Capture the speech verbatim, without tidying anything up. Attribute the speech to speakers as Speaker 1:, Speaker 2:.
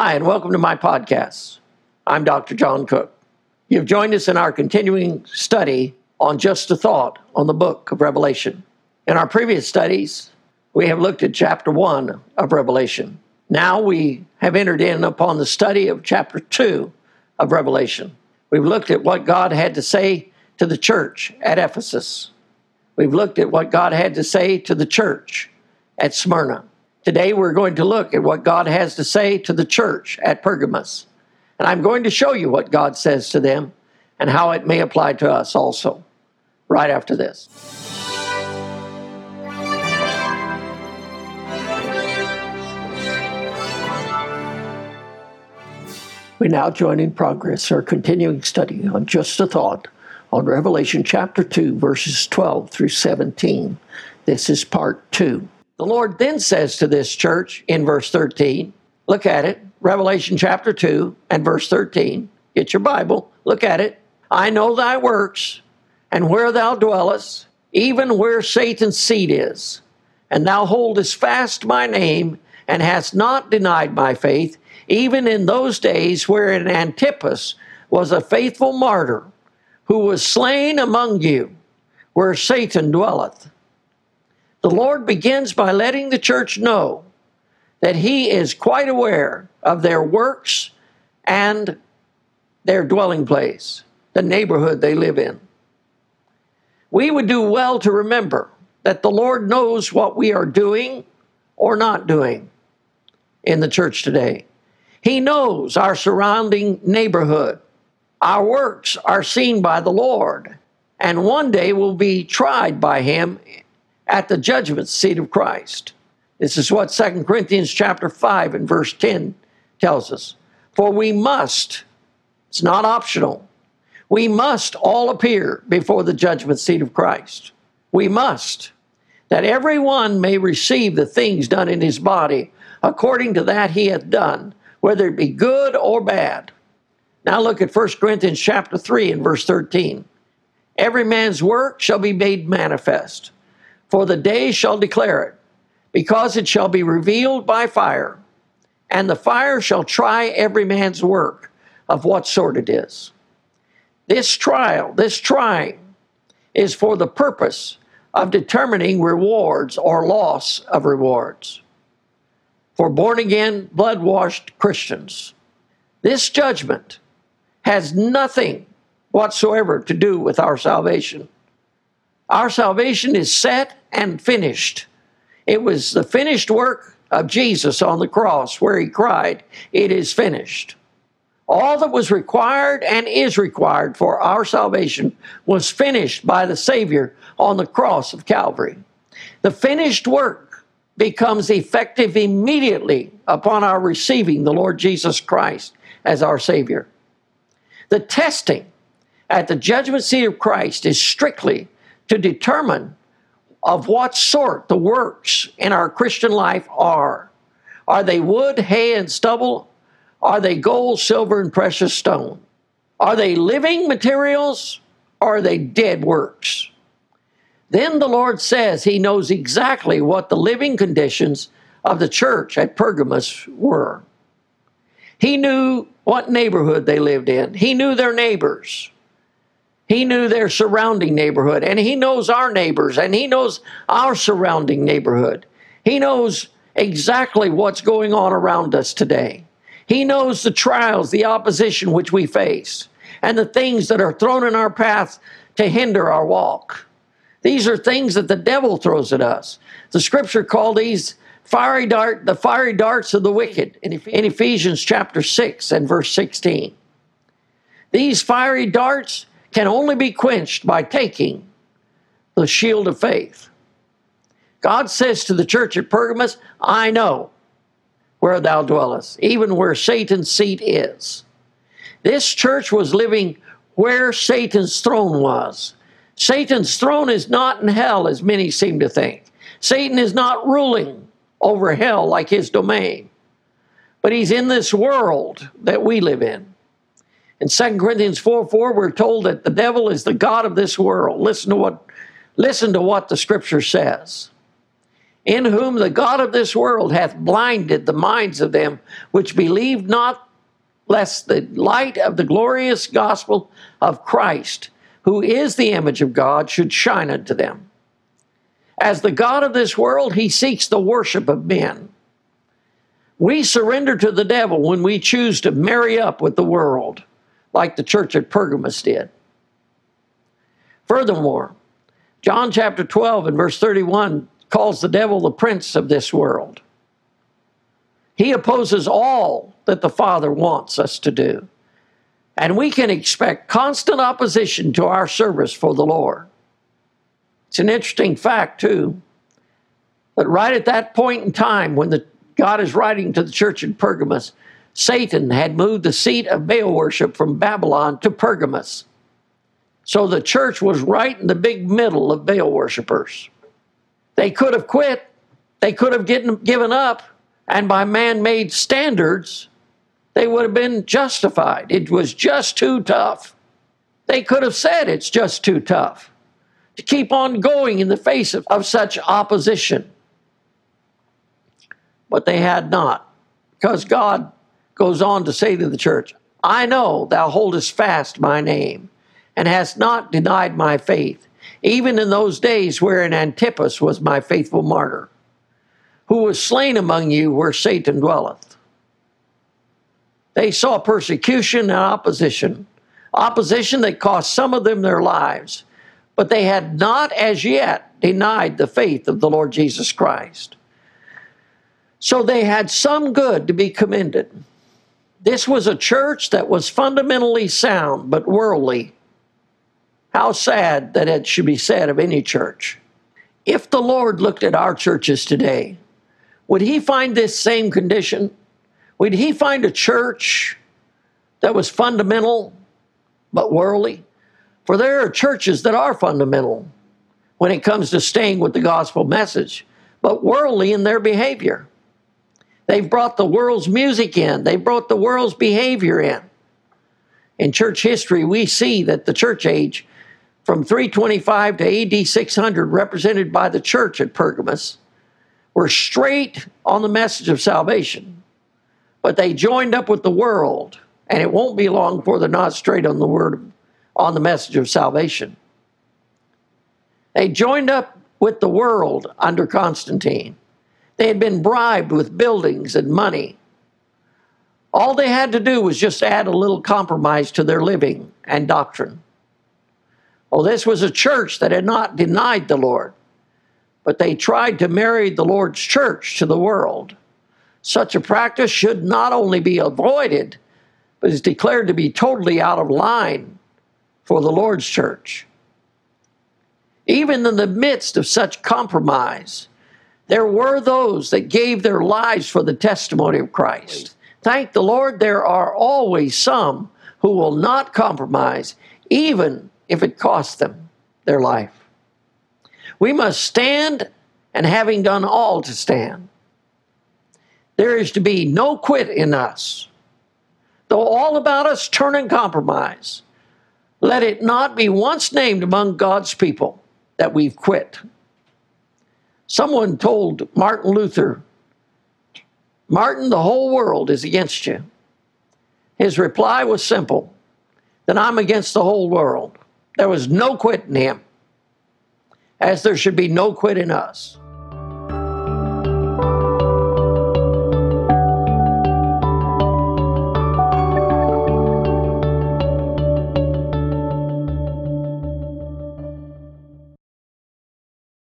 Speaker 1: Hi, and welcome to my podcast. I'm Doctor John Cook. You've joined us in our continuing study on Just a Thought on the book of Revelation. In our previous studies, we have looked at chapter one of Revelation. Now we have entered in upon the study of chapter two of Revelation. We've looked at what God had to say to the church at Ephesus. We've looked at what God had to say to the church at Smyrna. Today we're going to look at what God has to say to the church at Pergamos. And I'm going to show you what God says to them and how it may apply to us also, right after this. We now join in progress our continuing study on Just a Thought on Revelation chapter two, verses twelve through seventeen. This is part two. The Lord then says to this church in verse thirteen, look at it, Revelation chapter two and verse thirteen. Get your Bible, look at it. I know thy works, and where thou dwellest, even where Satan's seat is. And thou holdest fast my name, and hast not denied my faith, even in those days wherein Antipas was a faithful martyr, who was slain among you, where Satan dwelleth. The Lord begins by letting the church know that he is quite aware of their works and their dwelling place, the neighborhood they live in. We would do well to remember that the Lord knows what we are doing or not doing in the church today. He knows our surrounding neighborhood. Our works are seen by the Lord, and one day will be tried by him at the judgment seat of Christ. This is what Second Corinthians chapter five and verse ten tells us. For we must, it's not optional, we must all appear before the judgment seat of Christ. We must, that everyone may receive the things done in his body according to that he hath done, whether it be good or bad. Now look at First Corinthians chapter three and verse thirteen. Every man's work shall be made manifest, for the day shall declare it, because it shall be revealed by fire, and the fire shall try every man's work of what sort it is. This trial, this trying, is for the purpose of determining rewards or loss of rewards for born-again, blood-washed Christians. This judgment has nothing whatsoever to do with our salvation. Our salvation is set and finished. It was the finished work of Jesus on the cross where he cried, "It is finished." All that was required and is required for our salvation was finished by the Savior on the cross of Calvary. The finished work becomes effective immediately upon our receiving the Lord Jesus Christ as our Savior. The testing at the judgment seat of Christ is strictly to determine of what sort the works in our Christian life are. Are they wood, hay, and stubble? Are they gold, silver, and precious stone? Are they living materials, or are they dead works? Then the Lord says he knows exactly what the living conditions of the church at Pergamos were. He knew what neighborhood they lived in. He knew their neighbors. He knew their surrounding neighborhood, and he knows our neighbors, and he knows our surrounding neighborhood. He knows exactly what's going on around us today. He knows the trials, the opposition which we face, and the things that are thrown in our path to hinder our walk. These are things that the devil throws at us. The scripture called these fiery dart, the fiery darts of the wicked in Ephesians chapter six and verse sixteen. These fiery darts can only be quenched by taking the shield of faith. God says to the church at Pergamos, I know where thou dwellest, even where Satan's seat is. This church was living where Satan's throne was. Satan's throne is not in hell, as many seem to think. Satan is not ruling over hell like his domain, but he's in this world that we live in. In Second Corinthians four four, we're told that the devil is the god of this world. Listen to what, listen to what the scripture says. in whom the God of this world hath blinded the minds of them which believe not, lest the light of the glorious gospel of Christ, who is the image of God, should shine unto them. As the God of this world, he seeks the worship of men. We surrender to the devil when we choose to marry up with the world, like the church at Pergamos did. Furthermore, John chapter twelve and verse thirty-one calls the devil the prince of this world. He opposes all that the Father wants us to do. And we can expect constant opposition to our service for the Lord. It's an interesting fact, too, that right at that point in time when the, God is writing to the church in Pergamos, Satan had moved the seat of Baal worship from Babylon to Pergamos. So the church was right in the big middle of Baal worshipers. They could have quit. They could have getting, given up. And by man-made standards, they would have been justified. It was just too tough. They could have said it's just too tough to keep on going in the face of, of such opposition. But they had not, because God goes on to say to the church, I know thou holdest fast my name, and hast not denied my faith, even in those days wherein Antipas was my faithful martyr, who was slain among you where Satan dwelleth. They saw persecution and opposition, opposition that cost some of them their lives, but they had not as yet denied the faith of the Lord Jesus Christ. So they had some good to be commended. This was a church that was fundamentally sound, but worldly. How sad that it should be said of any church. If the Lord looked at our churches today, would he find this same condition? Would he find a church that was fundamental but worldly? For there are churches that are fundamental when it comes to staying with the gospel message, but worldly in their behavior. They've brought the world's music in. They've brought the world's behavior in. In church history, we see that the church age from three twenty-five to A D six hundred, represented by the church at Pergamos, were straight on the message of salvation. But they joined up with the world, and it won't be long before they're not straight on the word, on the message of salvation. They joined up with the world under Constantine. They had been bribed with buildings and money. All they had to do was just add a little compromise to their living and doctrine. Well, this was a church that had not denied the Lord, but they tried to marry the Lord's church to the world. Such a practice should not only be avoided, but is declared to be totally out of line for the Lord's church. Even in the midst of such compromise, there were those that gave their lives for the testimony of Christ. Thank the Lord, there are always some who will not compromise, even if it costs them their life. We must stand, and having done all to stand. There is to be no quit in us. Though all about us turn and compromise, let it not be once named among God's people that we've quit. Someone told Martin Luther, Martin, the whole world is against you. His reply was simple, then I'm against the whole world. There was no quit in him, as there should be no quit in us.